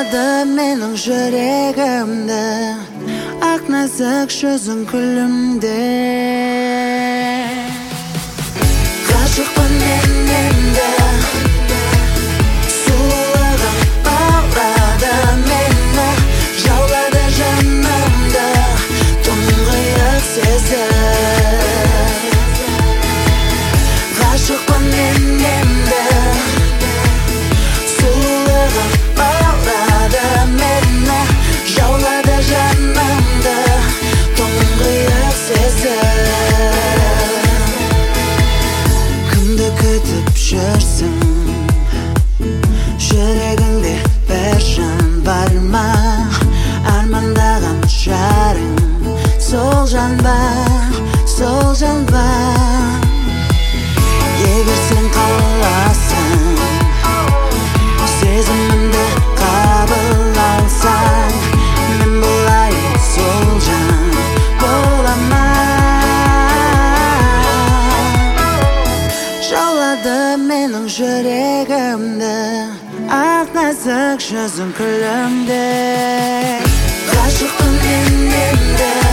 жаулады менің жүрегімді, ақ нәзік жүзің күлімде. Ғашықпын мен енді, сұлулығың баурады мені, жаулады жанымды тұңғиық сезім. Ғашықпын мен енді, сұлулығың баурады мені, жаулады жанымды тұңғиық сезім. Кімді күтіп жүрсің, жүрегіңде бір жан бар ма? Армандаған жарың сол жан ба, сол жан ба? Егер сен қаласың, сезімімді қабыл алсаң, мен болайын сол жан, бола ма? Жаулады менің жүрегімді, ақ нәзік жүзің күлімде. Ғашықпын мен енді,